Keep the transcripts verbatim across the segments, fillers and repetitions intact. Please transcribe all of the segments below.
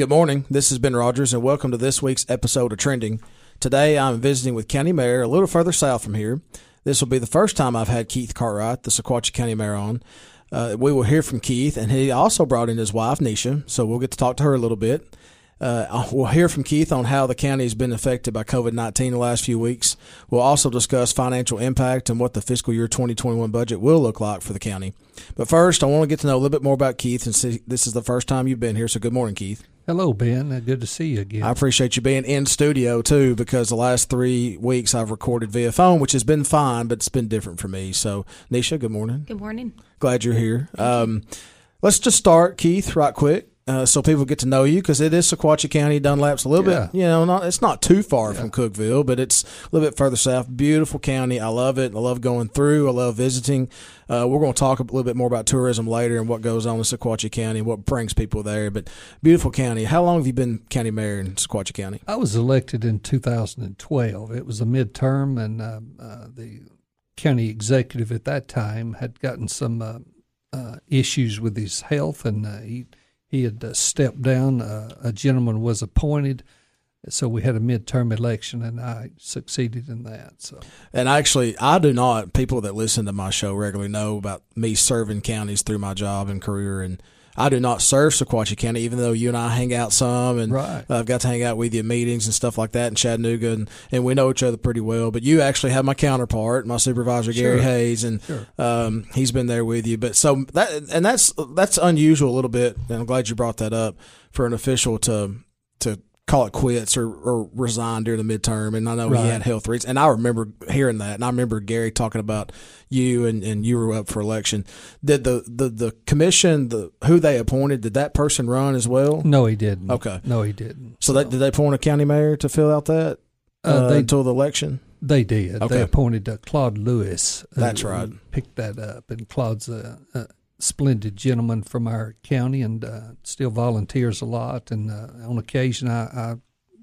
Good morning. This is Ben Rogers, and welcome to this week's episode of Trending. Today, I'm visiting with County Mayor a little further south from here. This will be the first time I've had Keith Cartwright, the Sequatchie County Mayor, on. Uh, we will hear from Keith, and he also brought in his wife, Nisha, so we'll get to talk to her a little bit. Uh, we'll hear from Keith on how the county has been affected by covid nineteen the last few weeks. We'll also discuss financial impact and what the fiscal year twenty twenty-one budget will look like for the county. But first, I want to get to know a little bit more about Keith, and see, this is the first time you've been here, so good morning, Keith. Hello, Ben. Uh, good to see you again. I appreciate you being in studio, too, because the last three weeks I've recorded via phone, which has been fine, but it's been different for me. So, Nisha, good morning. Good morning. Glad you're here. Um, let's just start, Keith, right quick. Uh, so people get to know you, because it is Sequatchie County. Dunlap's a little yeah. bit, you know, not it's not too far yeah. from Cookeville, but it's a little bit further south. Beautiful county. I love it. I love going through. I love visiting. Uh, we're going to talk a little bit more about tourism later and what goes on in Sequatchie County and what brings people there. But beautiful county. How long have you been county mayor in Sequatchie County? I was elected in two thousand twelve. It was a midterm, and uh, uh, the county executive at that time had gotten some uh, uh, issues with his health, and uh, he He had uh, stepped down. Uh, a gentleman was appointed, so we had a midterm election, and I succeeded in that. So, and actually, I do not. People that listen to my show regularly know about me serving counties through my job and career, and I do not serve Sequatchie County, even though you and I hang out some, and right. uh, I've got to hang out with you at meetings and stuff like that in Chattanooga, and, and we know each other pretty well. But you actually have my counterpart, my supervisor, Gary sure. Hayes, and sure. um, he's been there with you. But so that and that's that's unusual a little bit, and I'm glad you brought that up for an official to to call it quits or, or resign during the midterm. And I know right. he had health reasons, and I remember hearing that, and I remember Gary talking about you and, and you were up for election. Did the, the, the commission, the who they appointed, did that person run as well? No, he didn't. Okay. No, he didn't. So, so. That, did they appoint a county mayor to fill out that uh, uh, they, until the election? They did. Okay. They appointed uh, Claude Lewis. Uh, That's right. Picked that up, and Claude's a, a splendid gentleman from our county, and uh, still volunteers a lot. And uh, on occasion, I, I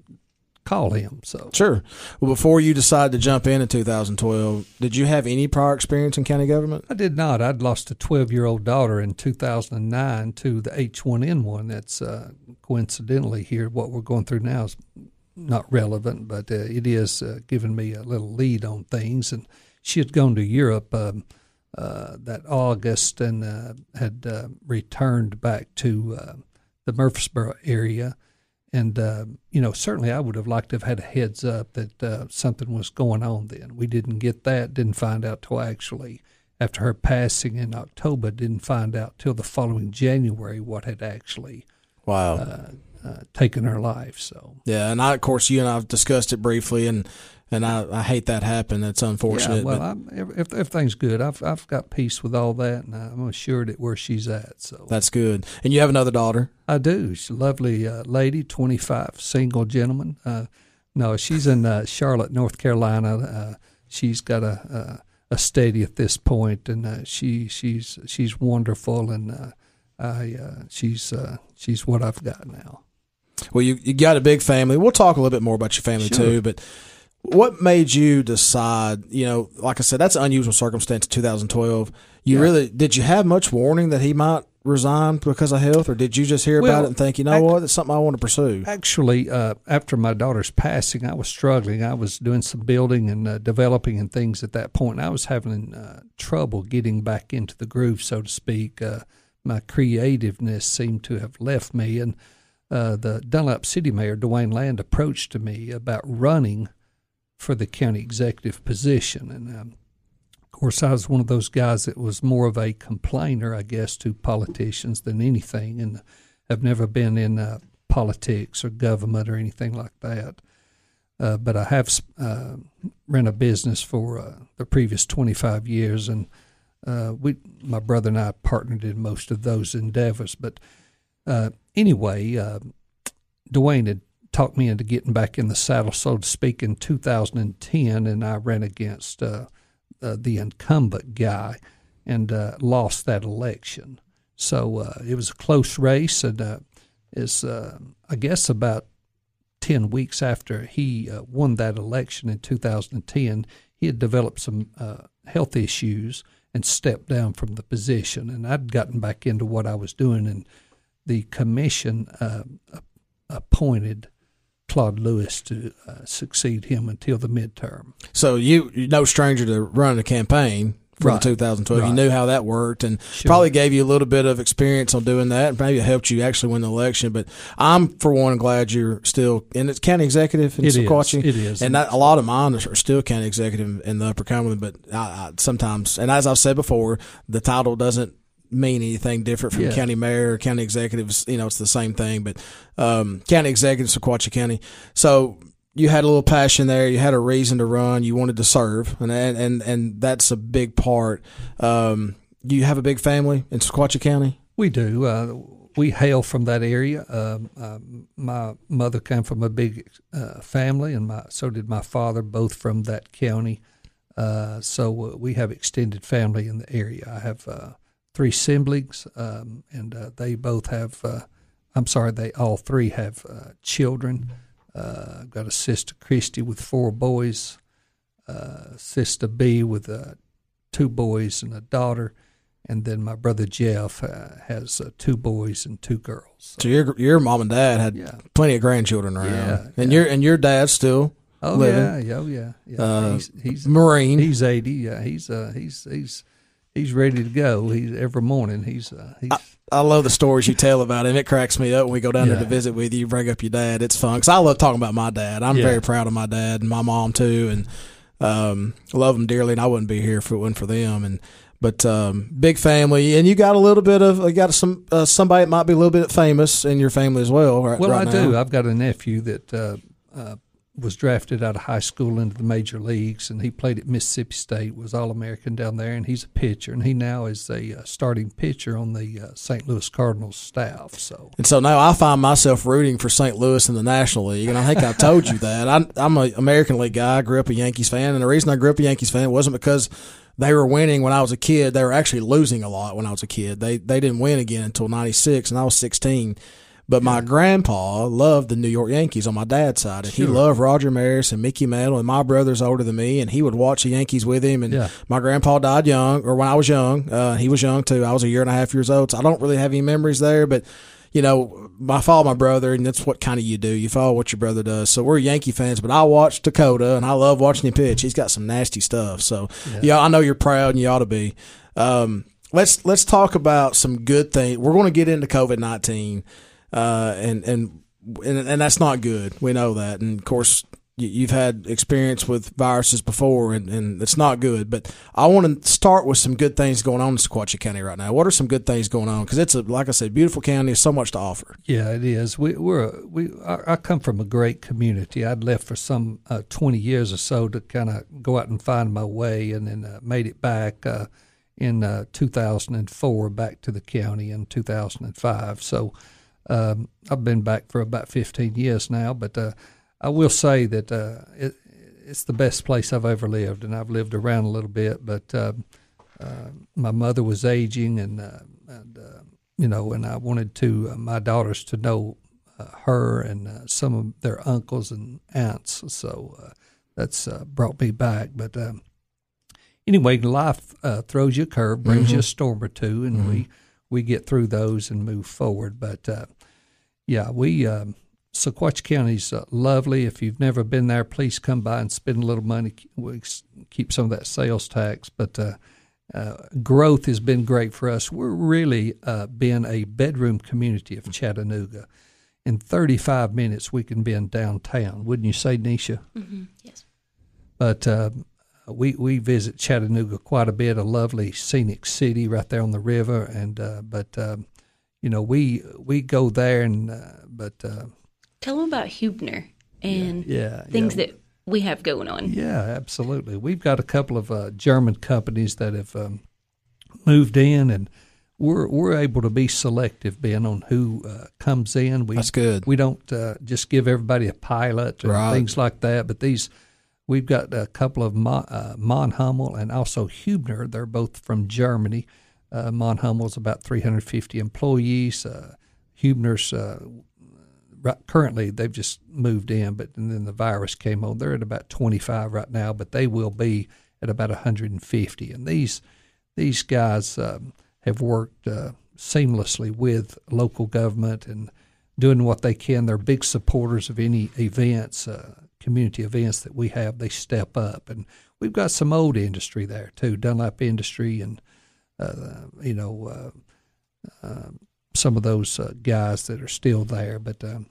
call him. So sure. Well, before you decided to jump in in two thousand twelve, did you have any prior experience in county government? I did not. I'd lost a twelve-year-old daughter in two thousand nine to the H one N one. That's uh, coincidentally here. What we're going through now is not relevant, but uh, it is uh, giving me a little lead on things. And she had gone to Europe um, uh, that August and uh, had uh, returned back to uh, the Murfreesboro area. And, uh, you know, certainly I would have liked to have had a heads up that uh, something was going on then. We didn't get that, didn't find out till actually after her passing in October, didn't find out till the following January what had actually wow. uh, uh, taken her life. So yeah, and I, of course, you and I have discussed it briefly, and and I, I hate that happened. That's unfortunate. Yeah, well, but I'm, if, everything's good. I've I've got peace with all that, and I'm assured at where she's at. So that's good. And you have another daughter? I do. She's a lovely uh, lady, twenty-five, single gentleman. Uh, no, she's in uh, Charlotte, North Carolina. Uh, she's got a, a a steady at this point, and uh, she she's she's wonderful, and uh, I uh, she's uh, she's what I've got now. Well, you you got a big family. We'll talk a little bit more about your family sure. too, but what made you decide, you know, like I said, that's an unusual circumstance in two thousand twelve. You yeah. really, did you have much warning that he might resign because of health, or did you just hear well, about it and think, you know I, what, it's something I want to pursue? Actually, uh, after my daughter's passing, I was struggling. I was doing some building and uh, developing and things at that point, and I was having uh, trouble getting back into the groove, so to speak. Uh, my creativeness seemed to have left me, and uh, the Dunlap City Mayor, Dwayne Land, approached to me about running for the county executive position. And, um, of course, I was one of those guys that was more of a complainer, I guess, to politicians than anything, and have never been in uh, politics or government or anything like that. Uh, but I have uh, ran a business for uh, the previous twenty-five years, and uh, we, my brother and I partnered in most of those endeavors. But uh, anyway, uh, Dwayne had talked me into getting back in the saddle, so to speak, in two thousand ten, and I ran against uh, uh, the incumbent guy and uh, lost that election. So uh, it was a close race, and uh, it's, uh, I guess, about ten weeks after he uh, won that election in two thousand ten, he had developed some uh, health issues and stepped down from the position. And I'd gotten back into what I was doing, and the commission uh, appointed Claude Lewis to uh, succeed him until the midterm. So you, you're no stranger to running a campaign for Right. the two thousand twelve. Right. You knew how that worked, and Sure. probably gave you a little bit of experience on doing that. Maybe it helped you actually win the election. But I'm, for one, glad you're still – and it's county executive in It is. Sequatchie. It is. And that, a lot of mine are still county executive in the Upper Cumberland. But I, I, sometimes – and as I've said before, the title doesn't mean anything different from Yeah. county mayor or county executive. You know, it's the same thing. But um, county executive, Sequatchie County. So – you had a little passion there. You had a reason to run. You wanted to serve, and and and, and that's a big part. Um, you have a big family in Sequatchie County? We do. Uh, we hail from that area. Um, uh, my mother came from a big uh, family, and my so did my father, both from that county. Uh, so we have extended family in the area. I have uh, three siblings, um, and uh, they both have. Uh, I'm sorry, they all three have uh, children. Uh, I've got a sister, Christy, with four boys, uh, sister B with uh, two boys and a daughter, and then my brother Jeff uh, has uh, two boys and two girls. So, So your your mom and dad had yeah. plenty of grandchildren around, Yeah, and yeah. your and your dad's still Oh living. yeah, yeah, oh, yeah, yeah. Uh, he's he's Marine. he's eighty. Yeah, he's uh, he's he's he's ready to go. He's every morning. He's uh, he's. I, I love the stories you tell about him. It cracks me up when we go down Yeah. there to visit with you. You bring up your dad. It's fun because I love talking about my dad. I'm Yeah. very proud of my dad and my mom too, and um, love them dearly. And I wouldn't be here if it wasn't for them. And but um, big family, and you got a little bit of you got some uh, somebody that might be a little bit famous in your family as well. Right, Well, right I now. do. I've got a nephew that uh, uh, was drafted out of high school into the major leagues, and he played at Mississippi State, was All-American down there, and he's a pitcher, and he now is a uh, starting pitcher on the uh, Saint Louis Cardinals staff. So, And so now I find myself rooting for Saint Louis in the National League, and I think I've told you that. I, I'm an American League guy. I grew up a Yankees fan, and the reason I grew up a Yankees fan wasn't because they were winning when I was a kid. They were actually losing a lot when I was a kid. They they didn't win again until ninety-six, and I was sixteen. But my grandpa loved the New York Yankees on my dad's side, and Sure. he loved Roger Maris and Mickey Mantle, and my brother's older than me, and he would watch the Yankees with him. And Yeah. my grandpa died young, or when I was young. Uh, he was young too. I was a year and a half years old, so I don't really have any memories there. But you know, I follow my brother, and that's what kind of you do. You follow what your brother does. So we're Yankee fans, but I watch Dakota, and I love watching him pitch. He's got some nasty stuff. So yeah, Yeah. I know you're proud, and you ought to be. Um, let's let's talk about some good things. We're going to get into COVID nineteen. Uh, and, and, and, and that's not good. We know that. And of course, you, you've had experience with viruses before, and, and it's not good. But I want to start with some good things going on in Sequatchie County right now. What are some good things going on? Because it's a, like I said, beautiful county. So much to offer. yeah, it is. We, we're a, we. I, I come from a great community. I'd left for some uh, twenty years or so to kind of go out and find my way, and then uh, made it back uh, in uh, two thousand four, back to the county in two thousand five. So. Um, I've been back for about fifteen years now, but uh, I will say that uh, it, it's the best place I've ever lived, and I've lived around a little bit. But uh, uh, my mother was aging, and, uh, and uh, you know, and I wanted to uh, my daughters to know uh, her and uh, some of their uncles and aunts. So uh, that's uh, brought me back. But um, anyway, life uh, throws you a curve, brings Mm-hmm. you a storm or two, and Mm-hmm. we. we get through those and move forward. But, uh, yeah, we um, Sequatchie County's uh, lovely. If you've never been there, please come by and spend a little money. We keep some of that sales tax. But uh, uh, growth has been great for us. We're really uh, been a bedroom community of Chattanooga. In thirty-five minutes, we can be in downtown. Wouldn't you say, Nisha? Mm-hmm. Yes. But uh, we we visit Chattanooga quite a bit, a lovely scenic city right there on the river. And uh, but um, you know we we go there and uh, but uh, Tell them about Hubner and yeah things yeah. that we have going on. Yeah, absolutely. We've got a couple of uh, German companies that have um, moved in, and we're we're able to be selective, Ben, on who uh, comes in. We, That's good. We don't uh, just give everybody a pilot or Right. things like that. But these, we've got a couple of Mon, uh, Monhummel and also Hubner. They're both from Germany. Uh, Monhummel's about three hundred fifty employees. Uh, Hubner's uh, right, currently they've just moved in, but and then the virus came on. They're at about twenty-five right now, but they will be at about one hundred fifty. And these these guys um, have worked uh, seamlessly with local government, and doing what they can. They're big supporters of any events, uh, community events that we have. They step up, and we've got some old industry there too, Dunlap Industry, and uh, you know uh, uh, some of those uh, guys that are still there. But um,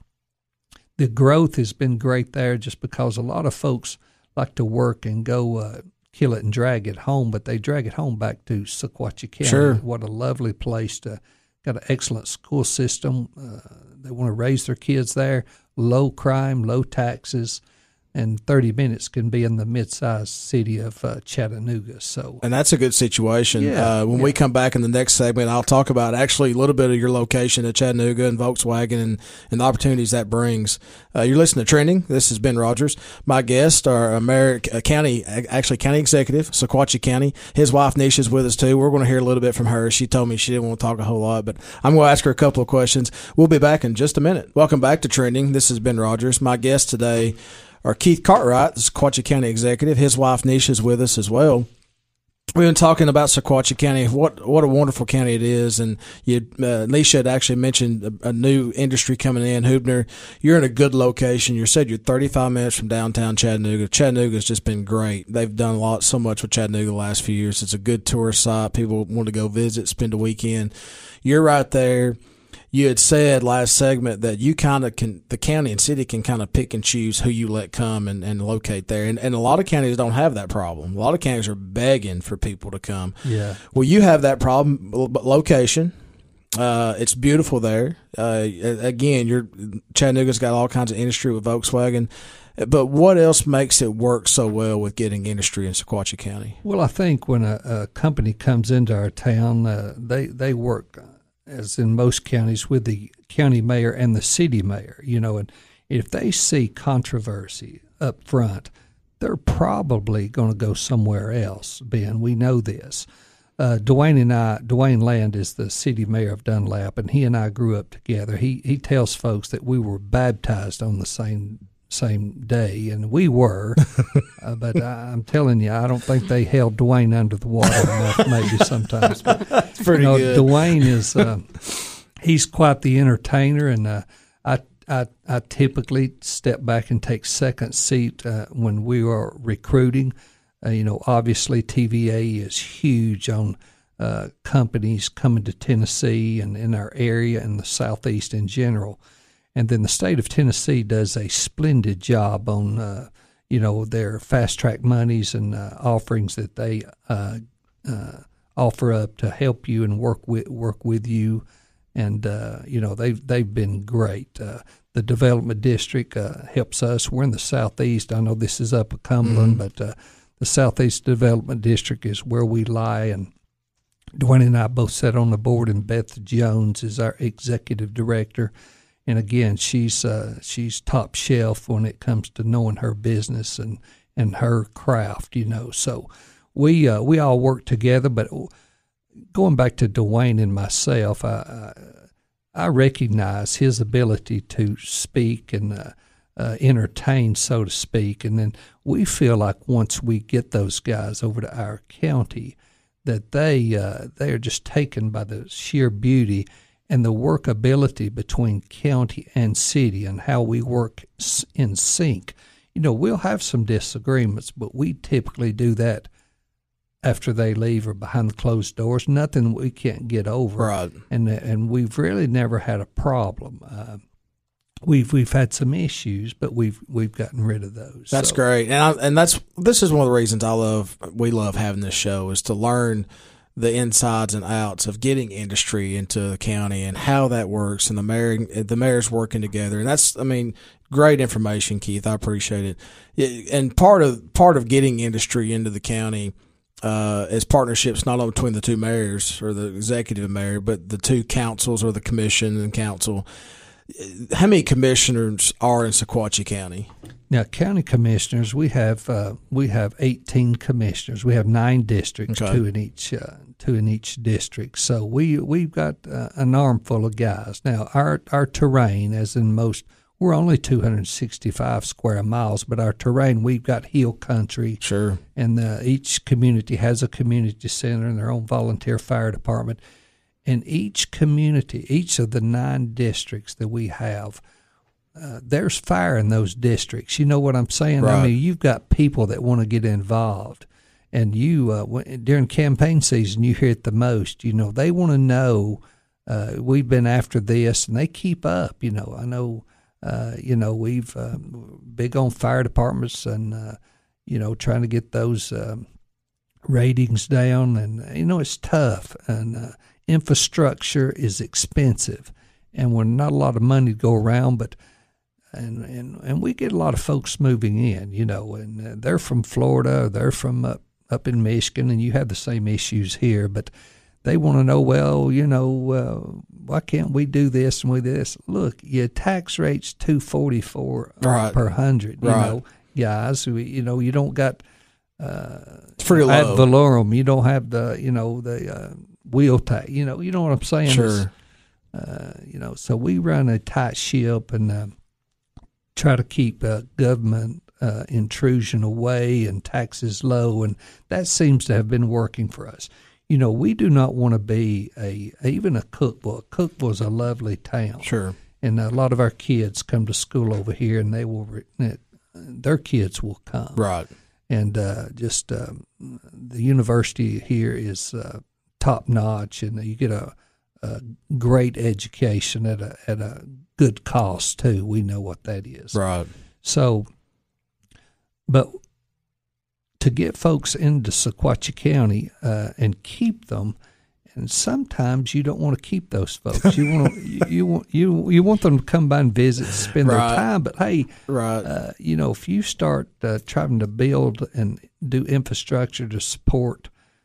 the growth has been great there, just because a lot of folks like to work and go uh, kill it and drag it home, but they drag it home back to Sequatchie County. Sure. What a lovely place to. Got an excellent school system. Uh, they want to raise their kids there. Low crime, low taxes, and thirty minutes can be in the mid-sized city of uh, Chattanooga. So, and that's a good situation. Yeah, uh, when yeah. we come back in the next segment, I'll talk about actually a little bit of your location at Chattanooga and Volkswagen and, and the opportunities that brings. Uh, you're listening to Trending. This is Ben Rogers. My guests are American uh, County, actually County Executive, Sequatchie County. His wife Nisha is with us too. We're going to hear a little bit from her. She told me she didn't want to talk a whole lot, but I'm going to ask her a couple of questions. We'll be back in just a minute. Welcome back to Trending. This is Ben Rogers. My guest today are Keith Cartwright, the Sequatchie County Executive. His wife Nisha is with us as well. We've been talking about Sequatchie County, what what a wonderful county it is, and you, uh, Nisha had actually mentioned a, a new industry coming in, Huebner. You're in a good location. You said you're thirty-five minutes from downtown Chattanooga. Chattanooga's just been great. They've done a lot, so much with Chattanooga the last few years. It's a good tourist site. People want to go visit, spend a weekend. You're right there. You had said last segment that you kind of can, the county and city can kind of pick and choose who you let come and, and locate there. And, and a lot of counties don't have that problem. A lot of counties are begging for people to come. Yeah. Well, you have that problem, but location. Uh, it's beautiful there. Uh, again, you're, Chattanooga's got all kinds of industry with Volkswagen. But what else makes it work so well with getting industry in Sequatchie County? Well, I think when a, a company comes into our town, uh, they, they work as in most counties, with the county mayor and the city mayor, you know, and if they see controversy up front, they're probably going to go somewhere else, Ben. We know this. Uh, Dwayne and I, Dwayne Land is the city mayor of Dunlap, and he and I grew up together. He he tells folks that we were baptized on the same same day, and we were, uh, but I, I'm telling you, I don't think they held Dwayne under the water enough maybe sometimes. But, It's pretty you know, good. Dwayne is, uh, he's quite the entertainer, and uh, I, I I typically step back and take second seat uh, when we are recruiting. Uh, you know, obviously T V A is huge on uh, companies coming to Tennessee and in our area and the Southeast in general. And then the state of Tennessee does a splendid job on, uh, you know, their fast-track monies and uh, offerings that they uh, uh, offer up to help you and work with work with you. And, uh, you know, they've, they've been great. Uh, the Development District uh, helps us. We're in the Southeast. I know this is Upper Cumberland, mm-hmm. but uh, the Southeast Development District is where we lie. And Dwayne and I both sat on the board, and Beth Jones is our executive director. And again, she's uh, she's top shelf when it comes to knowing her business and, and her craft, you know. So we uh, we all work together. But going back to Dwayne and myself, I I recognize his ability to speak and uh, uh, entertain, so to speak. And then we feel like once we get those guys over to our county, that they uh, they are just taken by the sheer beauty and the workability between county and city and how we work in sync. You know, we'll have some disagreements, but we typically do that after they leave or behind the closed doors. Nothing we can't get over. Right. And and we've really never had a problem. Uh, we've we've had some issues, but we've we've gotten rid of those. That's so. great, and I, and that's this is one of the reasons I love we love having this show, is to learn the insides and outs of getting industry into the county and how that works, and the mayor the mayor's working together. And that's, I mean, great information, Keith. I appreciate it. And part of part of getting industry into the county uh, is partnerships not only between the two mayors or the executive mayor, but the two councils or the commission and council. How many commissioners are in Sequatchie County? Now, county commissioners, we have uh, we have eighteen commissioners. We have nine districts, okay. two in each uh, two in each district. So we we've got uh, an armful of guys. Now, our our terrain, as in most, we're only two hundred sixty-five square miles, but our terrain, we've got hill country. Sure. And uh, each community has a community center and their own volunteer fire department. in each community, each of the nine districts that we have, uh, there's fire in those districts. You know what I'm saying? Right. I mean, you've got people that want to get involved. And you, uh, when, during campaign season, you hear it the most. You know, they want to know, uh, we've been after this, and they keep up. You know, I know, uh, you know, we've uh, big on fire departments and, uh, you know, trying to get those um, ratings down. And, you know, it's tough. And uh, infrastructure is expensive. And we're not a lot of money to go around, but and, and, and we get a lot of folks moving in, you know, and uh, they're from Florida, they're from up, up in Michigan, and you have the same issues here, but they want to know, well, you know, uh, why can't we do this and we do this? Look, your tax rate's two forty-four right. per hundred, you right. know, guys, we, you know, you don't got uh, it's pretty low. ad valorem, you don't have the, you know, the uh, wheel tax, you know, you know what I'm saying? Sure. Uh, you know, so we run a tight ship and uh, try to keep uh, government uh, intrusion away and taxes low, and that seems to have been working for us. You know, we do not want to be a even a Cookeville. Cookeville is a lovely town. Sure. And a lot of our kids come to school over here, and they will their kids will come. Right. And uh, just um, the university here is uh, top notch, and you get a a great education at a at a good cost too. We know what that is. Right. So, but to get folks into Sequatchie County uh, and keep them, and sometimes you don't want to keep those folks. You want to, you, you want you you want them to come by and visit, spend right. their time. But hey, right. uh, you know, if you start uh, trying to build and do infrastructure to support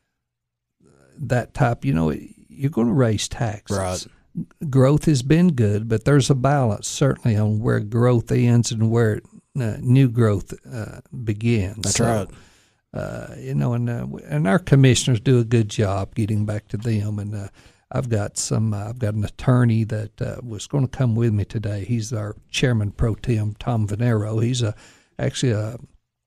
that type, you know. It, you're going to raise taxes. Right. Growth has been good, but there's a balance certainly on where growth ends and where uh, new growth uh, begins. That's so, right. Uh, you know, and uh, and our commissioners do a good job getting back to them. And uh, I've got some. Uh, I've got an attorney that uh, was going to come with me today. He's our chairman pro tem, Tom Venero. He's a actually a,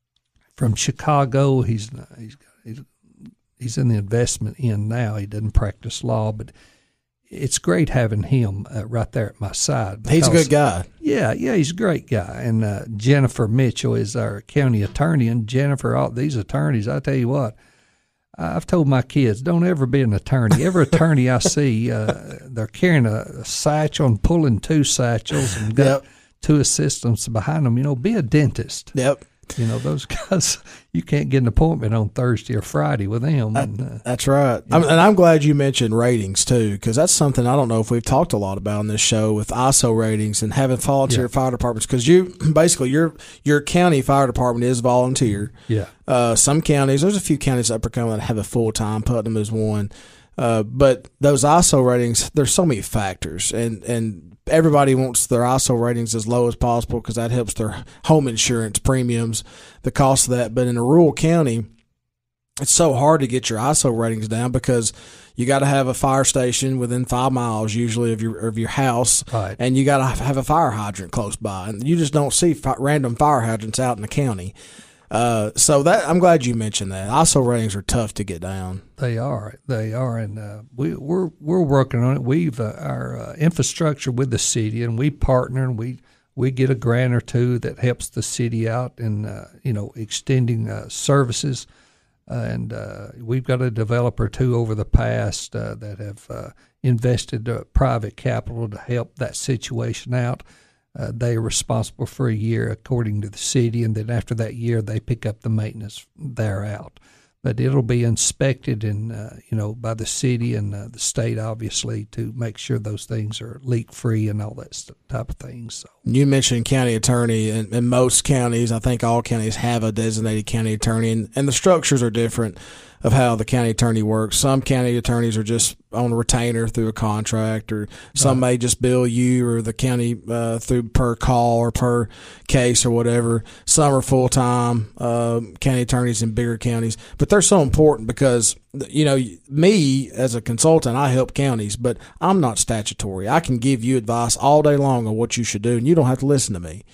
from Chicago. He's he's he's. He's in the investment end now. He doesn't practice law, but it's great having him uh, right there at my side. Because, he's a good guy. Yeah, yeah, he's a great guy. And uh, Jennifer Mitchell is our county attorney. And Jennifer, all these attorneys, I tell you what, I've told my kids, don't ever be an attorney. Every attorney I see, uh, they're carrying a, a satchel and pulling two satchels and got yep. two assistants behind them. You know, be a dentist. Yep. You know, those guys, you can't get an appointment on Thursday or Friday with them. And, uh, that's right. I'm, and I'm glad you mentioned ratings, too, because that's something I don't know if we've talked a lot about on this show with I S O ratings and having volunteer yeah. fire departments. Because you basically, your your county fire department is volunteer. Yeah. Uh, some counties, there's a few counties up Upper that have a full-time. Putnam is one. Uh, but those I S O ratings, there's so many factors. And, and everybody wants their I S O ratings as low as possible because that helps their home insurance premiums, the cost of that. But in a rural county, it's so hard to get your I S O ratings down because you got to have a fire station within five miles usually of your of your house, right. and you got to have a fire hydrant close by. And you just don't see fi- random fire hydrants out in the county. Uh, so that I'm glad you mentioned that. I S O ratings are tough to get down. They are, they are, and uh, we, we're we're working on it. We've uh, our uh, infrastructure with the city, and we partner, and we we get a grant or two that helps the city out in uh, you know extending uh, services, uh, and uh, we've got a developer or two over the past uh, that have uh, invested uh, private capital to help that situation out. Uh, they are responsible for a year according to the city, and then after that year, they pick up the maintenance there out. But it'll be inspected and uh, you know by the city and uh, the state, obviously, to make sure those things are leak free and all that st- type of things. So you mentioned county attorney, and in most counties, I think all counties have a designated county attorney, and, and the structures are different of how the county attorney works. Some county attorneys are just on a retainer through a contract, or some right. may just bill you or the county uh, through per call or per case or whatever. Some are full-time uh, county attorneys in bigger counties. But they're so important because, you know, me as a consultant, I help counties, but I'm not statutory. I can give you advice all day long on what you should do, and you don't have to listen to me.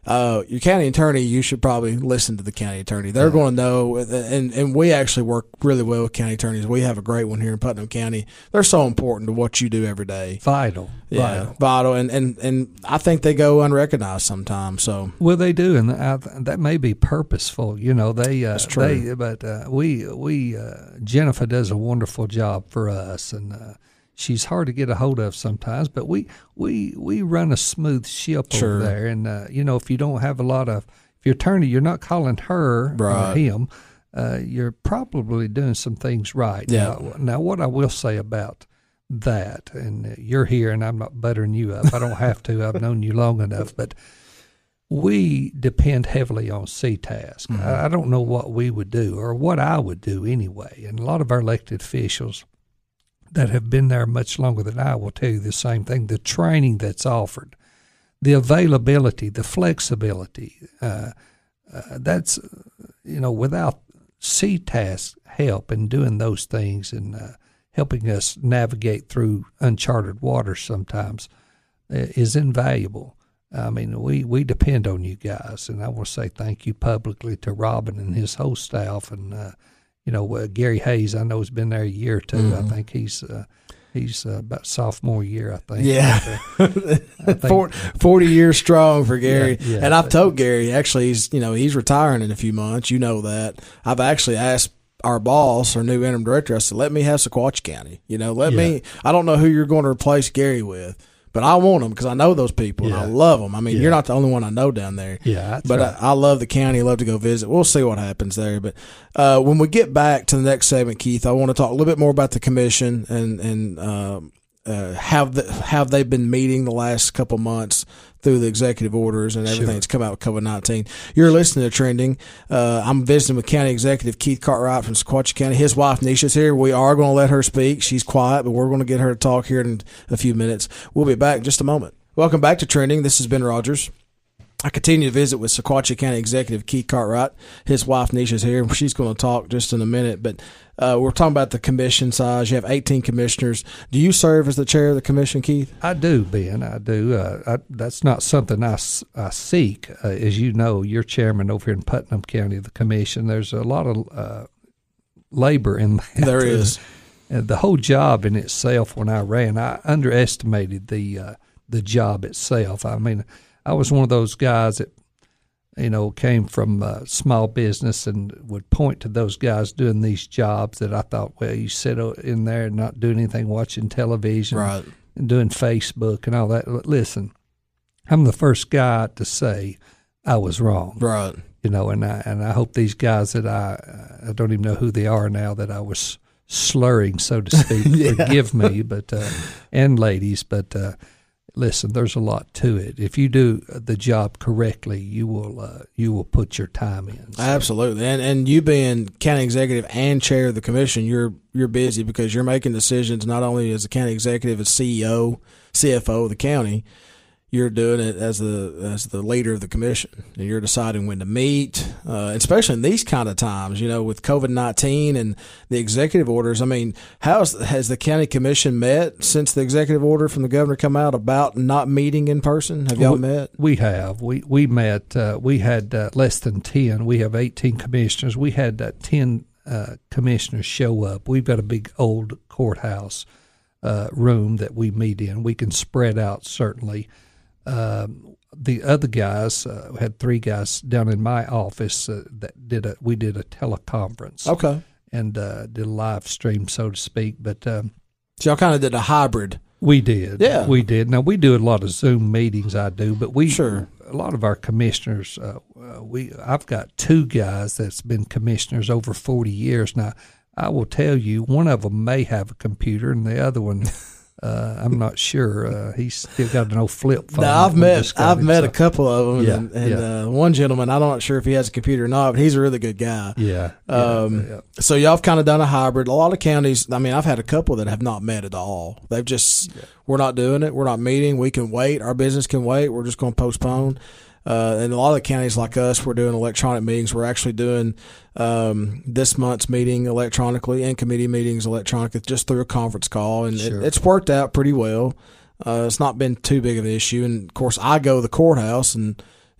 uh, your county attorney, you should probably listen to the county attorney. They're going to know, and and we actually work really well with county attorneys. We have a great one here in Putnam County. They're so important to what you do every day. Vital, yeah, vital, vital, and and and I think they go unrecognized sometimes. So well, they do, and I, that may be purposeful. You know, they uh, That's true. They, but uh, we we uh, Jennifer does a wonderful job for us, and. Uh, She's hard to get a hold of sometimes, but we we, we run a smooth ship Sure. over there. And, uh, you know, if you don't have a lot of – if your attorney, you're not calling her right. or him, uh, you're probably doing some things right. Yeah. Now, now, what I will say about that, and you're here and I'm not buttering you up. I don't have to. I've known you long enough. But we depend heavily on C TASC. Mm-hmm. I, I don't know what we would do or what I would do anyway. And a lot of our elected officials – that have been there much longer than I will tell you the same thing. The training that's offered, the availability, the flexibility, uh, uh, that's, you know, without C TASC help in doing those things and uh, helping us navigate through uncharted waters sometimes uh, is invaluable. I mean, we, we depend on you guys, and I want to say thank you publicly to Robin and his whole staff and, uh, You know, uh, Gary Hayes, I know, has been there a year or two. Mm-hmm. I think he's uh, he's uh, about sophomore year, I think. Yeah. I think, forty years strong for Gary. Yeah, yeah, and I've told Gary, actually, he's, you know, he's retiring in a few months. You know that. I've actually asked our boss, our new interim director, I said, let me have Sequatchie County. You know, let yeah. me, I don't know who you're going to replace Gary with. But I want them because I know those people and yeah. I love them. I mean, yeah. you're not the only one I know down there. Yeah, that's but right. I, I love the county. Love to go visit. We'll see what happens there. But uh, when we get back to the next segment, Keith, I want to talk a little bit more about the commission and and um, uh, how the, how they've been meeting the last couple months through the executive orders and everything Sure. that's come out with COVID nineteen. You're listening to Trending. Uh, I'm visiting with County Executive Keith Cartwright from Sequatchie County. His wife, Nisha's here. We are going to let her speak. She's quiet, but we're going to get her to talk here in a few minutes. We'll be back in just a moment. Welcome back to Trending. This is Ben Rogers. I continue to visit with Sequatchie County Executive Keith Cartwright. His wife, Nisha's here. She's going to talk just in a minute. But uh, we're talking about the commission size. You have eighteen commissioners. Do you serve as the chair of the commission, Keith? I do, Ben. I do. Uh, I, that's not something I, I seek. Uh, as you know, you're chairman over here in Putnam County of the commission. There's a lot of uh, labor in that. There is. And the whole job in itself, when I ran, I underestimated the uh, the job itself. I mean, I was one of those guys that, you know, came from uh, small business and would point to those guys doing these jobs that I thought, well, you sit in there and not doing anything, watching television, right, and doing Facebook and all that. Listen, I'm the first guy to say I was wrong, right? You know, and I and I hope these guys that I I don't even know who they are now that I was slurring, so to speak, yeah. forgive me, but uh, and ladies, but. Uh, Listen, there's a lot to it. If you do the job correctly, you will uh, you will put your time in. So. Absolutely, and and you being county executive and chair of the commission, you're you're busy because you're making decisions not only as a county executive, as C E O, C F O of the county. You're doing it as the as the leader of the commission, and you're deciding when to meet, uh, especially in these kind of times. You know, with COVID nineteen and the executive orders. I mean, how has, has the county commission met since the executive order from the governor come out about not meeting in person? Have y'all we, met? We have. We we met. Uh, we had uh, less than ten. We have eighteen commissioners. We had uh, ten uh, commissioners show up. We've got a big old courthouse uh, room that we meet in. We can spread out certainly. Um, the other guys uh, had three guys down in my office uh, that did a we did a teleconference. Okay, and uh, did a live stream, so to speak. But um, so y'all kind of did a hybrid. We did, yeah, we did. Now we do a lot of Zoom meetings. I do, but we sure a lot of our commissioners. Uh, uh, we I've got two guys that's been commissioners over forty years now. I will tell you, one of them may have a computer, and the other one. Uh, I'm not sure. Uh, he's still got an old flip phone. Now, I've met I've him, met so. a couple of them, yeah, and, and yeah. Uh, one gentleman, I'm not sure if he has a computer or not, but he's a really good guy. Yeah. Um, yeah, yeah. So y'all have kind of done a hybrid. A lot of counties, I mean, I've had a couple that have not met at all. They've just, yeah. we're not doing it. We're not meeting. We can wait. Our business can wait. We're just going to postpone. Uh, and a lot of the counties like us, we're doing electronic meetings. We're actually doing um, this month's meeting electronically and committee meetings electronically just through a conference call. And sure. it, it's worked out pretty well. Uh, it's not been too big of an issue. And, of course, I go to the courthouse, and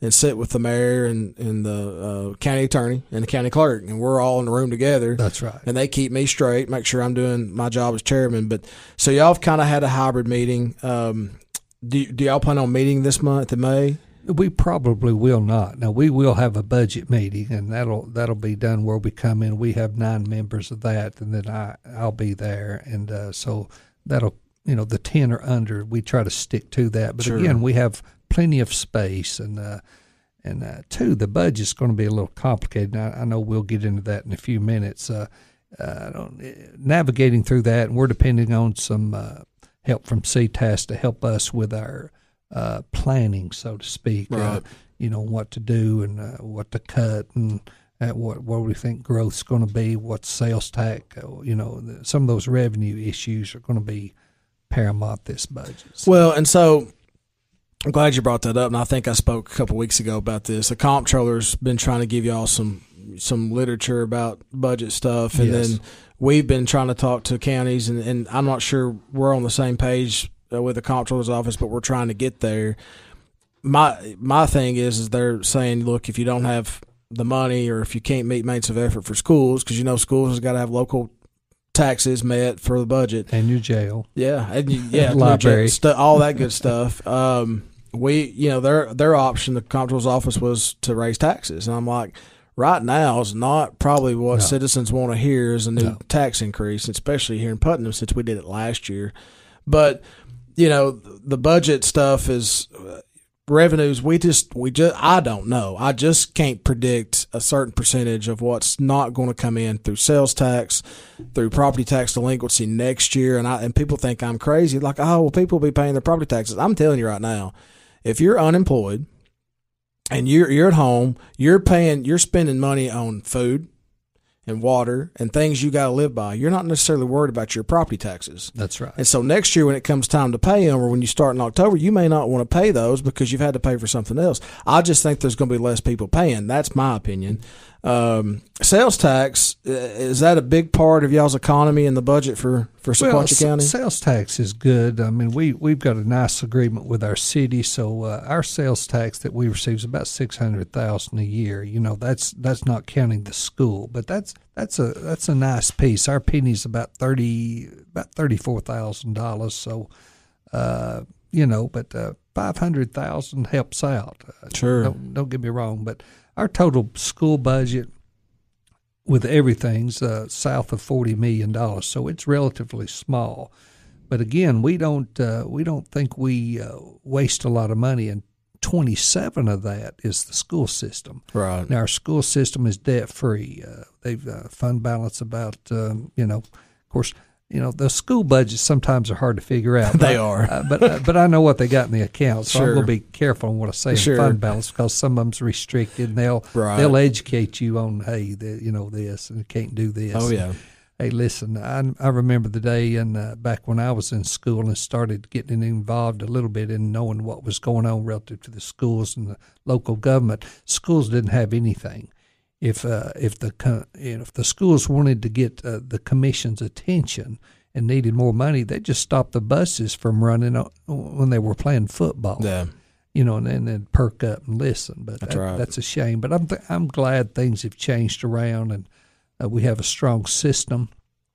and sit with the mayor and, and the uh, county attorney and the county clerk, and we're all in the room together. That's right. And they keep me straight, make sure I'm doing my job as chairman. But so y'all have kind of had a hybrid meeting. Um, do, do y'all plan on meeting this month in May? We probably will not. Now, we will have a budget meeting, and that'll that'll be done where we come in. We have nine members of that, and then I, I'll be there. And uh, so that'll, you know, the ten or under, we try to stick to that. But, Sure. again, we have plenty of space. And, uh, and uh, two, the budget's going to be a little complicated. Now, I know we'll get into that in a few minutes. Uh, uh, I don't, navigating through that, and we're depending on some uh, help from C T A S to help us with our Uh, planning, so to speak, right. uh, you know, what to do and uh, what to cut and uh, what what we think growth's going to be, what sales tax, uh, you know, the, some of those revenue issues are going to be paramount this budget. So. Well, and so I'm glad you brought that up, and I think I spoke a couple weeks ago about this. The comptroller's been trying to give y'all some some literature about budget stuff, and Yes. then we've been trying to talk to counties, and, and I'm not sure we're on the same page with the comptroller's office, but we're trying to get there. My my thing is, is they're saying, look, if you don't have the money or if you can't meet maintenance of effort for schools, because you know schools has got to have local taxes met for the budget. And your jail. Yeah, and you, yeah, Library. stu- all that good stuff. Um, we, you know, their their option, the comptroller's office, was to raise taxes, and I'm like, right now is not probably what No. citizens want to hear is a new No. tax increase, especially here in Putnam since we did it last year. But you know, the budget stuff is uh, revenues. We just, we just, I don't know. I just can't predict a certain percentage of what's not going to come in through sales tax, through property tax delinquency next year. And I, and people think I'm crazy. Like, oh, well, people will be paying their property taxes. I'm telling you right now, if you're unemployed and you're, you're at home, you're paying, you're spending money on food and water and things you got to live by, you're not necessarily worried about your property taxes. That's right. And so next year when it comes time to pay them, or when you start in October, you may not want to pay those because you've had to pay for something else. I just think there's going to be less people paying. That's my opinion. Um, sales tax, is that a big part of y'all's economy and the budget for, for Sequatchie well, County? S- sales tax is good. I mean, we, we've got a nice agreement with our city, so uh, our sales tax that we receive is about six hundred thousand dollars a year. You know, that's that's not counting the school, but that's that's a that's a nice piece. Our penny's about thirty about thirty-four thousand dollars, so uh, you know, but uh, five hundred thousand dollars helps out. Uh, Sure. Don't, don't get me wrong, but our total school budget with everything's uh, south of forty million dollars, so it's relatively small. But again, we don't uh, we don't think we uh, waste a lot of money, and twenty-seven of that is the school system. Right. Now, our school system is debt free. Uh, they've uh, fund balance about um, you know, of course. You know, the school budgets sometimes are hard to figure out. They but, are. uh, but uh, but I know what they got in the account, so Sure. I'm going to be careful on what I say Sure. in fund balance because some of them's restricted, and they'll Right. they'll educate you on, hey, the, you know this, and you can't do this. Oh, yeah. Hey, listen, I I remember the day and uh, back when I was in school and started getting involved a little bit in knowing what was going on relative to the schools and the local government. Schools didn't have anything. If uh, if the co- you know, if the schools wanted to get uh, the commission's attention and needed more money, they just stopped the buses from running when they were playing football. Yeah. You know, and then they'd perk up and listen. But That's that, right. that's a shame. But I'm th- I'm glad things have changed around, and uh, we have a strong system.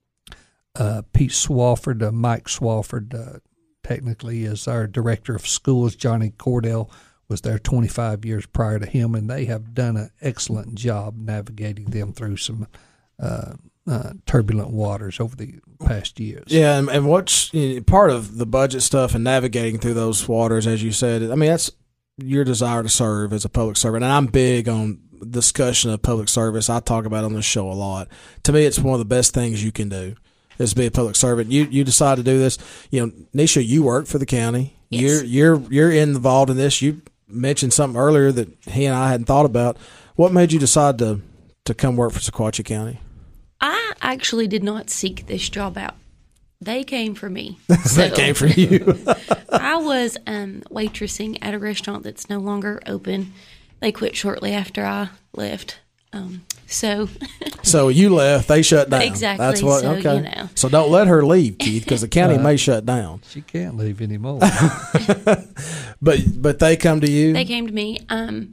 Uh, Pete Swafford, uh, Mike Swafford, uh, technically is our director of schools. Johnny Cordell was there twenty-five years prior to him, and they have done an excellent job navigating them through some uh, uh, turbulent waters over the past years. Yeah, and, and what's you know, part of the budget stuff and navigating through those waters, as you said, I mean, that's your desire to serve as a public servant. And I'm big on discussion of public service. I talk about it on this show a lot. To me, it's one of the best things you can do is be a public servant. You you decide to do this. You know, Nisha, you work for the county. Yes. You're you're you're involved in this. You mentioned something earlier that he and I hadn't thought about. What made you decide to to come work for Sequatchie County? I actually did not seek this job out. They came for me. That So, came from you. I was um, waitressing at a restaurant that's no longer open. They quit shortly after I left. Um, so So you left, they shut down. Exactly, That's what. so, okay. you know. So don't let her leave, Keith, because the county Uh, may shut down. She can't leave anymore. But but they come to you. they came to me. Um,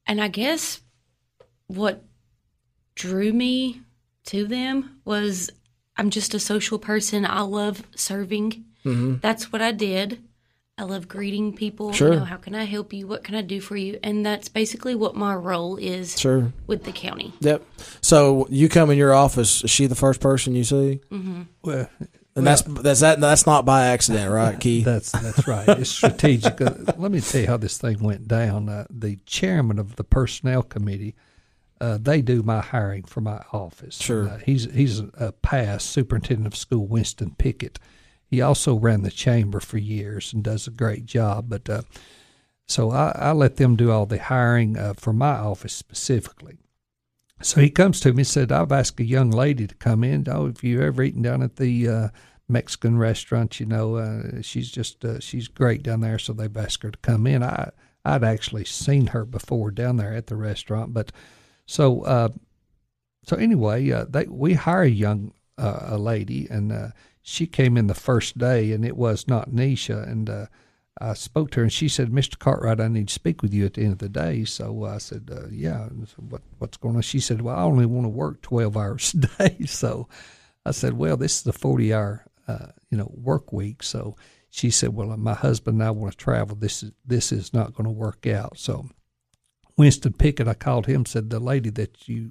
And I guess what drew me to them was I'm just a social person. I love serving. Mm-hmm. That's what I did. I love greeting people. Sure. You know, how can I help you? What can I do for you? And that's basically what my role is sure. with the county. Yep. So you come in your office, is she the first person you see? Mm-hmm. Well, and that's that's that that's not by accident, right, Keith? That's that's right. It's strategic. Uh, let me tell you how this thing went down. Uh, the chairman of the personnel committee, uh, they do my hiring for my office. Sure. Uh, he's he's a past superintendent of school, Winston Pickett. He also ran the chamber for years and does a great job. But uh, so I, I let them do all the hiring uh, for my office specifically. So he comes to me and said, I've asked a young lady to come in. Oh, if you ever eaten down at the uh, Mexican restaurant, you know, uh, she's just, uh, she's great down there. So they've asked her to come in. I, I'd actually seen her before down there at the restaurant. But so, uh, so anyway, uh, they, we hire a young, uh, a lady, and uh, she came in the first day, and it was not Nisha. And uh, I spoke to her, and she said, Mister Cartwright, I need to speak with you at the end of the day. So I said, uh, yeah, I said, what, what's going on? She said, well, I only want to work twelve hours a day. So I said, well, this is a forty-hour, uh, you know, work week. So she said, well, my husband and I want to travel. This is this is not going to work out. So Winston Pickett, I called him, said, the lady that you,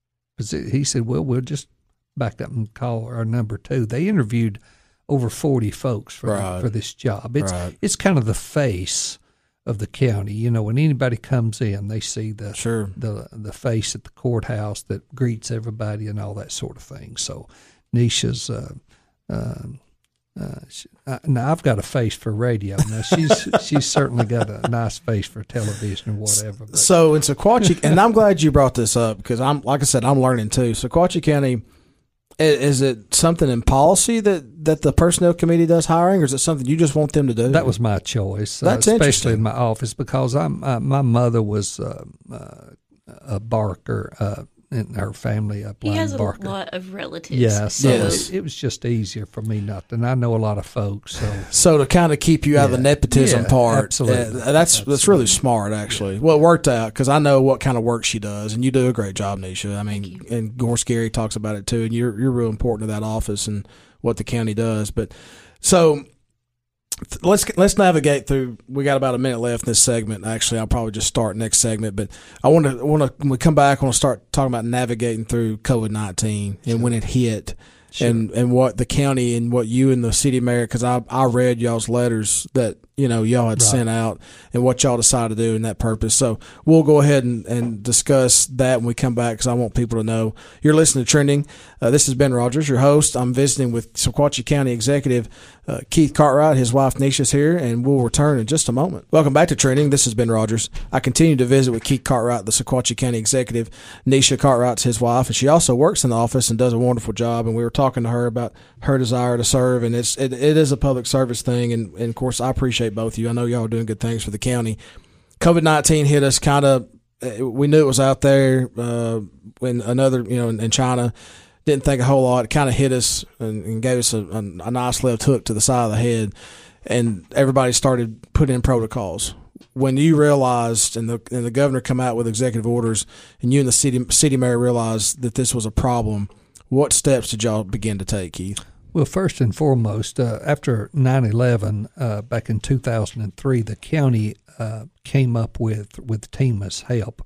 he said, well, we'll just back up and call our number two. They interviewed over forty folks for right. for this job. It's right. it's kind of the face of the county. You know, when anybody comes in, they see the sure. the the face at the courthouse that greets everybody and all that sort of thing. So Nisha's uh, uh, uh, she, uh, now I've got a face for radio. Now she's she's certainly got a nice face for television or whatever. But. So in Sequatchie, and I'm glad you brought this up because I'm like I said, I'm learning too. Sequatchie County. Is it something in policy that, that the personnel committee does hiring, or is it something you just want them to do? That was my choice, That's uh, especially interesting. in my office, because I'm uh, my mother was uh, uh, a Barker uh, in her family up He has a Barker. lot of relatives. Yeah, so Yes. it, it was just easier for me not to. And I know a lot of folks, so So to kind of keep you out of the Yeah. nepotism Yeah, part, absolutely. uh, that's Absolutely. that's really smart, actually. Well, it worked out because I know what kind of work she does, and you do a great job, Nisha. I mean, and Gorse Gary talks about it too, and you're you're real important to that office and what the county does. But so let's let's navigate through. We got about a minute left in this segment. Actually, I'll probably just start next segment. But I want to want to when we come back, I want to start talking about navigating through COVID nineteen and Sure. when it hit. Sure. And and what the county and what you and the city mayor, because I I read y'all's letters that you know y'all had Right. sent out and what y'all decided to do in that purpose. So we'll go ahead and, and discuss that when we come back because I want people to know. You're listening to Trending. Uh, this is Ben Rogers, your host. I'm visiting with Sequatchie County Executive uh, Keith Cartwright. His wife Nisha's here, and we'll return in just a moment. Welcome back to Trending. This is Ben Rogers. I continue to visit with Keith Cartwright, the Sequatchie County Executive. Nisha Cartwright's his wife, and she also works in the office and does a wonderful job. And we were talking to her about her desire to serve, and it's it, it is a public service thing. And, and of course, I appreciate both of you. I know y'all are doing good things for the county. COVID nineteen hit us kind of. We knew it was out there. Uh, when another, you know, in, in China, didn't think a whole lot. It kind of hit us and, and gave us a, a, a nice left hook to the side of the head, and everybody started putting in protocols. When you realized, and the and the governor come out with executive orders, and you and the city city mayor realized that this was a problem, what steps did y'all begin to take, Keith? Well, first and foremost, uh, after nine eleven, uh, back in two thousand three, the county uh, came up with, with TEMA's help,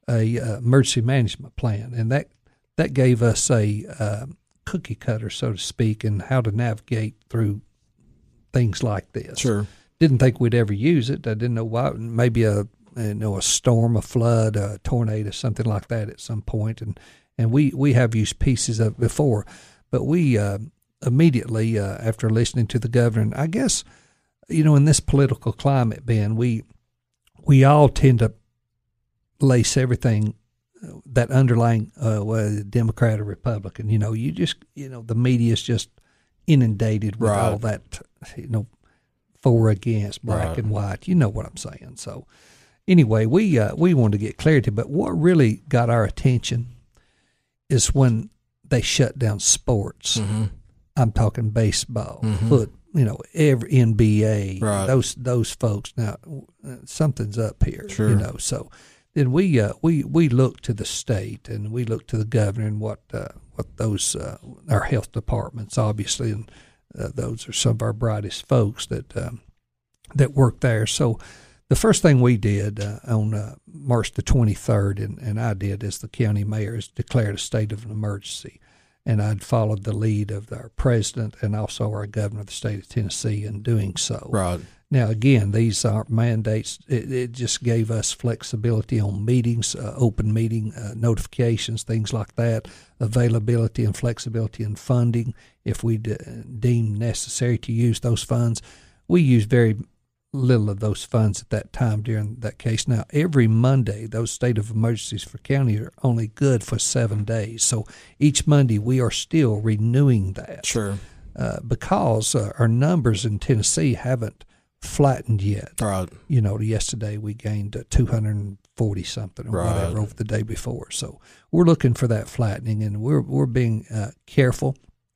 a uh, emergency management plan, and that that gave us a uh, cookie cutter, so to speak, in how to navigate through things like this. Sure. Didn't think we'd ever use it. I didn't know why. Maybe a you know a storm, a flood, a tornado, something like that at some point, and and we, we have used pieces of it before, but we uh, immediately uh, after listening to the governor, and I guess you know in this political climate, Ben, we we all tend to lace everything that underlying uh, whether Democrat or Republican. You know, you just you know the media is just inundated with Right. all that you know for against black Right. and white. You know what I'm saying. So anyway, we uh, we wanted to get clarity, but what really got our attention is when they shut down sports. Mm-hmm. I'm talking baseball, Mhm. foot, you know, every N B A, Right. those those folks. Now, uh, something's up here, Sure. you know. So then we uh, we we look to the state and we look to the governor and what uh, what those uh, our health departments obviously, and uh, those are some of our brightest folks that um, that work there. So the first thing we did uh, on uh, March the twenty-third, and, and I did as the county mayor, is declared a state of an emergency. And I'd followed the lead of our president and also our governor of the state of Tennessee in doing so. Right. Now, again, these aren't mandates. It, it just gave us flexibility on meetings, uh, open meeting uh, notifications, things like that, availability and flexibility in funding if we de- deem necessary to use those funds. We use very little of those funds at that time during that case. Now, every Monday, those state of emergencies for county are only good for seven days. So each Monday, we are still renewing that. Sure. Uh, because uh, our numbers in Tennessee haven't flattened yet. Right. You know, yesterday we gained uh, two hundred forty something or right. whatever over the day before. So we're looking for that flattening, and we're we're being uh, careful.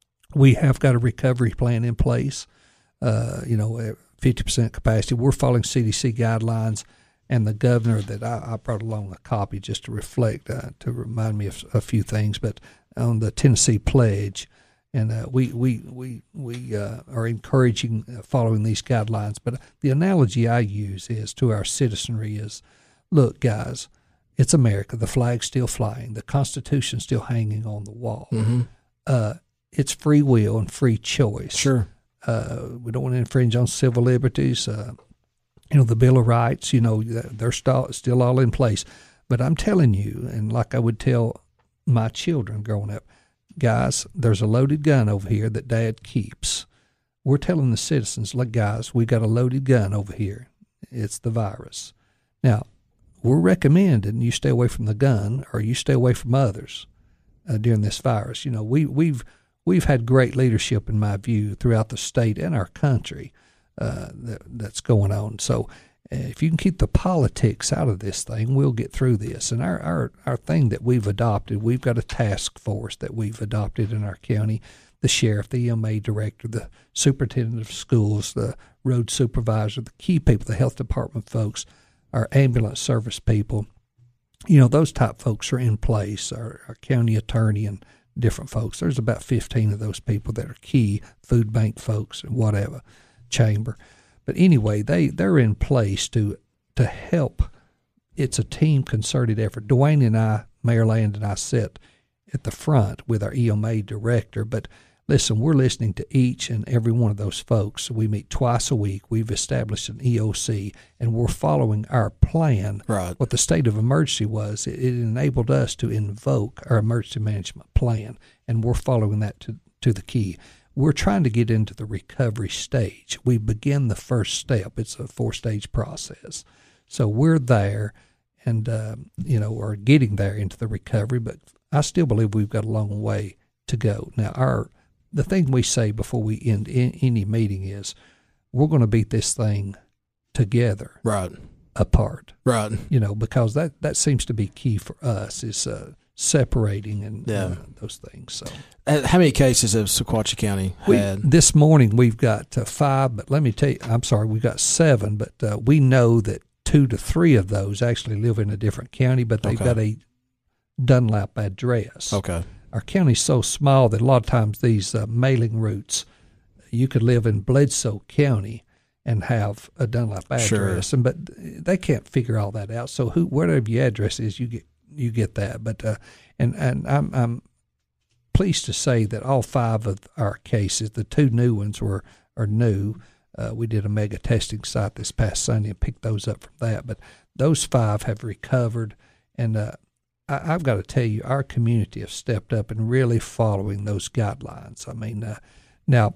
We have got a recovery plan in place. Uh, you know, fifty percent capacity. We're following C D C guidelines, and the governor that I, I brought along a copy just to reflect, uh, to remind me of a few things, but on the Tennessee pledge, and uh, we we we we uh, are encouraging uh, following these guidelines. But the analogy I use is to our citizenry is, look, guys, it's America. The flag's still flying. The Constitution's still hanging on the wall. Mm-hmm. Uh, it's free will and free choice. Sure. Uh, we don't want to infringe on civil liberties. Uh, you know, the Bill of Rights, you know, they're still, still all in place. But I'm telling you, and like I would tell my children growing up, guys, there's a loaded gun over here that Dad keeps. We're telling the citizens, look, guys, we got a loaded gun over here. It's the virus. Now, we're recommending you stay away from the gun or you stay away from others uh, during this virus. You know, we, we've We've had great leadership, in my view, throughout the state and our country uh, that, that's going on. So uh, if you can keep the politics out of this thing, we'll get through this. And our, our, our thing that we've adopted, we've got a task force that we've adopted in our county, the sheriff, the E M A director, the superintendent of schools, the road supervisor, the key people, the health department folks, our ambulance service people. You know, those type folks are in place, our, our county attorney and different folks. There's about fifteen of those people that are key, food bank folks and whatever, chamber. But anyway, they, they're in place to to help. It's a team concerted effort. Dwayne and I, Mayor Land and I, sit at the front with our E M A director. But listen, we're listening to each and every one of those folks. We meet twice a week. We've established an E O C, and we're following our plan. Right. What the state of emergency was, it, it enabled us to invoke our emergency management plan, and we're following that to, to the key. We're trying to get into the recovery stage. We begin the first step. It's a four-stage process. So we're there and, uh, you know, are getting there into the recovery, but I still believe we've got a long way to go. Now, our the thing we say before we end in, any meeting is we're going to beat this thing together, right, apart, right. You know, because that, that seems to be key for us is uh, separating and yeah. uh, those things. So, uh, how many cases have Sequatchie County we, had? This morning we've got uh, five, but let me tell you, I'm sorry, we've got seven, but uh, we know that two to three of those actually live in a different county, but they've okay. got a Dunlap address. Okay. Our county's so small that a lot of times these uh, mailing routes, you could live in Bledsoe County and have a Dunlap address, sure. and but they can't figure all that out. So who, whatever your address is, you get you get that. But uh, and and I'm I'm pleased to say that all five of our cases, the two new ones were are new. Uh, we did a mega testing site this past Sunday and picked those up from that. But those five have recovered, and uh, I, I've got to tell you, our community have stepped up and really following those guidelines. I mean, uh, now,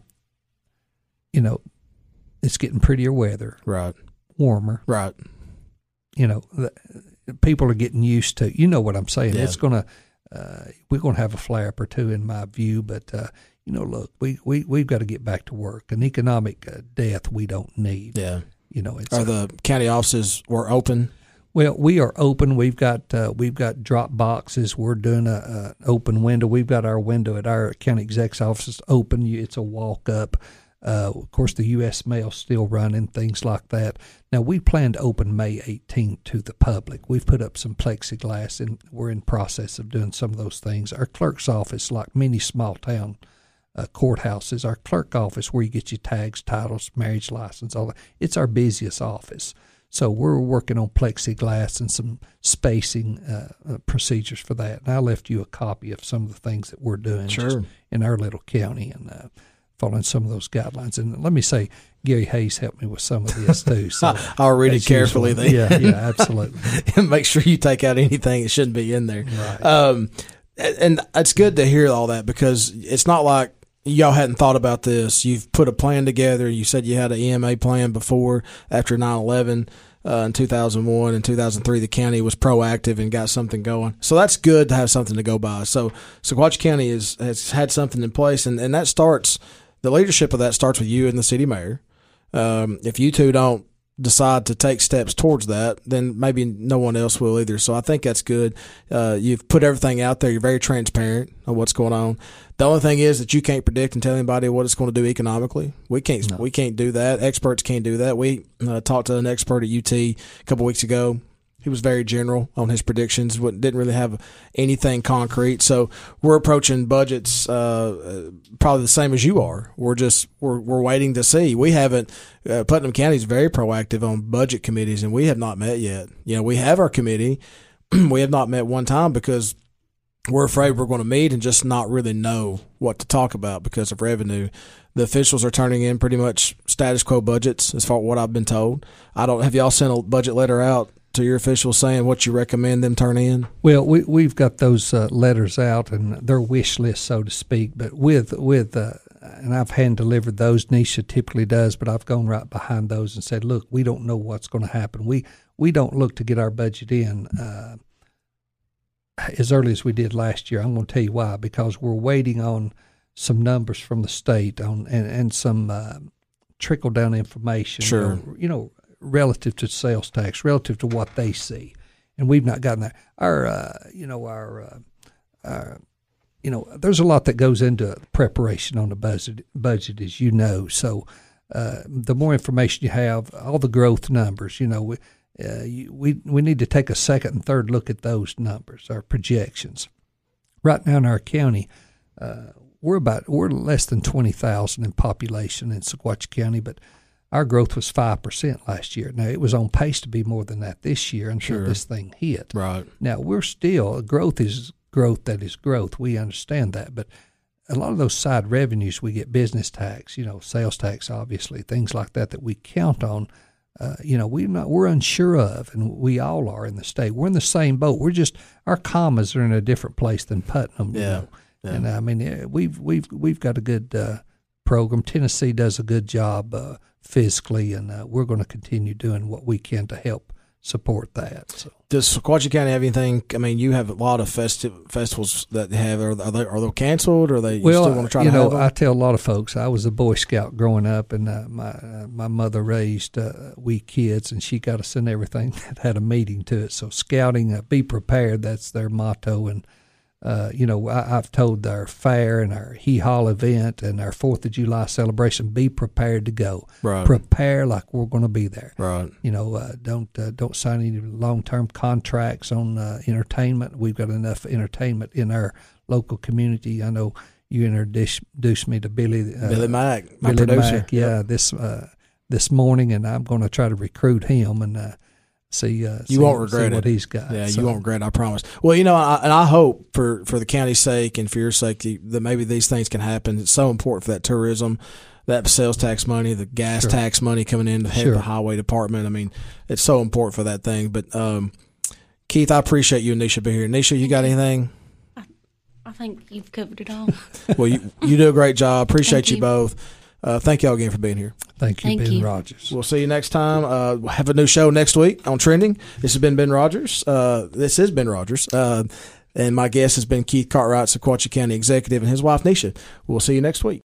you know, it's getting prettier weather, right, warmer, right. You know, the, people are getting used to. You know what I'm saying? Yeah. It's gonna. Uh, we're gonna have a flare up or two, in my view, but. Uh, You know, look, we, we, we've got to get back to work. An economic uh, death we don't need. Yeah. You know, it's Are the county offices were open? Well, we are open. We've got uh, we've got drop boxes. We're doing a, a open window. We've got our window at our county exec's offices open. It's a walk up. Uh, of course, the U S mail's still running, things like that. Now, we plan to open May eighteenth to the public. We've put up some plexiglass, and we're in process of doing some of those things. Our clerk's office, like many small-town uh, courthouses, our clerk office where you get your tags, titles, marriage license, all that, it's our busiest office. So we're working on plexiglass and some spacing uh, uh, procedures for that. And I left you a copy of some of the things that we're doing Sure. just in our little county and uh, following some of those guidelines. And let me say, Gary Hayes helped me with some of this too. So I'll read it carefully then. Yeah, yeah, absolutely. And make sure you take out anything that shouldn't be in there. Right. Um, and it's good to hear all that, because it's not like y'all hadn't thought about this. You've put a plan together. You said you had an E M A plan before, after nine eleven. Uh, in two thousand one and two thousand three, the county was proactive and got something going. So that's good to have something to go by. So Sequatchie County is, has had something in place, and, and that starts, the leadership of that starts with you and the city mayor. Um, if you two don't decide to take steps towards that, then maybe no one else will either. So I think that's good. Uh, you've put everything out there. You're very transparent on what's going on. The only thing is that you can't predict and tell anybody what it's going to do economically. We can't. No. We can't do that. Experts can't do that. We uh, talked to an expert at U T a couple weeks ago. He was very general on his predictions. Didn't really have anything concrete. So we're approaching budgets uh, probably the same as you are. We're just we're we're waiting to see. We haven't. Uh, Putnam County is very proactive on budget committees, and we have not met yet. You know, we have our committee. We have not met one time because we're afraid we're going to meet and just not really know what to talk about because of revenue. The officials are turning in pretty much status quo budgets, as far as what I've been told. I don't have y'all sent a budget letter out to your officials saying what you recommend them turn in? Well, we we've got those uh, letters out and their wish list, so to speak. But with with uh, and I've hand delivered those. Nisha typically does, but I've gone right behind those and said, look, we don't know what's going to happen. We we don't look to get our budget in Uh, as early as we did last year. I'm going to tell you why, because we're waiting on some numbers from the state on and, and some uh, trickle down information. Sure. You know, you know, relative to sales tax, relative to what they see, and we've not gotten that. Our, uh, you know, our, uh, our, you know, there's a lot that goes into preparation on the budget, budget, as you know. So, uh, the more information you have, all the growth numbers, you know. We, Uh, you, we we need to take a second and third look at those numbers, our projections. Right now in our county, uh, we're about we're less than twenty thousand in population in Sequatchie County, but our growth was five percent last year. Now it was on pace to be more than that this year until Sure. this thing hit. Right. Now we're still growth is growth that is growth. We understand that, but a lot of those side revenues we get, business tax, you know, sales tax, obviously, things like that that we count on. Uh, you know, we not, we're unsure of, and we all are in the state. We're in the same boat. We're just our commas are in a different place than Putnam. You Yeah, know? yeah. And I mean, we've we've we've got a good uh, program. Tennessee does a good job uh, fiscally, and uh, we're going to continue doing what we can to help support that. So. Does Sequatchie County have anything? I mean, you have a lot of festive festivals that have. Are, are they are they canceled, or are they you well, still want to try you to know, have them? I tell a lot of folks I was a Boy Scout growing up, and uh, my uh, my mother raised uh, we kids, and she got us in everything that had a meaning to it. So scouting, uh, be prepared. That's their motto. And uh, you know, I, I've told our fair and our Hee Haw event and our Fourth of July celebration, be prepared to go. Right. Prepare like we're going to be there. Right. You know, uh, don't uh, don't sign any long term contracts on uh, entertainment. We've got enough entertainment in our local community. I know you introduced me to Billy uh, Billy Mack, my Billy producer. Mack, yeah, Yep. this uh, this morning, and I'm going to try to recruit him and uh, see. Uh, You see, won't regret see what it. he's got. Yeah, So, you won't regret it, I promise. Well, you know, I, and I hope for, for the county's sake and for your sake that maybe these things can happen. It's so important for that tourism, that sales tax money, the gas Sure. tax money coming in to help Sure. the highway department. I mean, it's so important for that thing. But um, Keith, I appreciate you and Nisha being here. Nisha, you got anything? I think you've covered it all. Well, you, you do a great job. Appreciate Thank you you. both. Uh, thank y'all again for being here. Thank you, Thank Ben you. Rogers. We'll see you next time. Uh, we'll have a new show next week on Trending. This has been Ben Rogers. Uh, this is Ben Rogers. Uh, and my guest has been Keith Cartwright, Sequatchie County Executive, and his wife, Nisha. We'll see you next week.